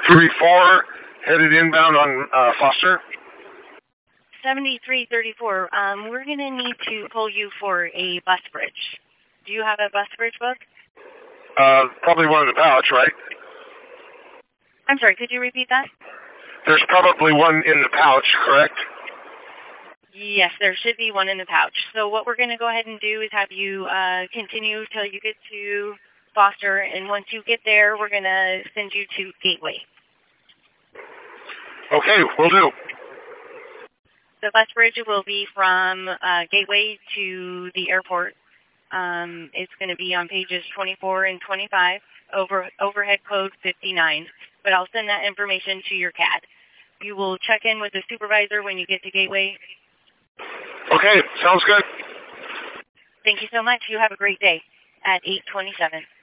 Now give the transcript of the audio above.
7334, headed inbound on Foster. 7334. We're going to need to pull you for a bus bridge. Do you have a bus bridge book? Probably one in the pouch, right? I'm sorry, could you repeat that? There's probably one in the pouch, correct? Yes, there should be one in the pouch. So what we're going to go ahead and do is have you continue till you get to Foster, and once you get there, we're going to send you to Gateway. Okay, will do. The bus bridge will be from Gateway to the airport. It's going to be on pages 24 and 25, overhead code 59. But I'll send that information to your CAD. You will check in with the supervisor when you get to Gateway. Okay, sounds good. Thank you so much. You have a great day at 8:27.